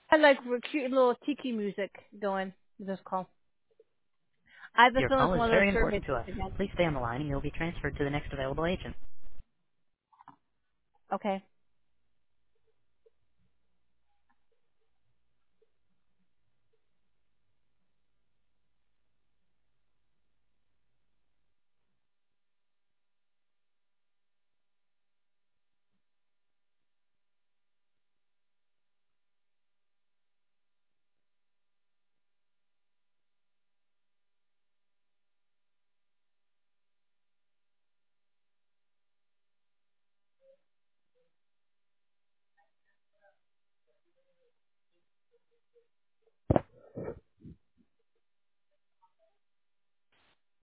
I like cute little tiki music going with this call. I have a Your feeling call it's is one of very those survey important to things us. again. Please stay on the line and you'll be transferred to the next available agent. Okay.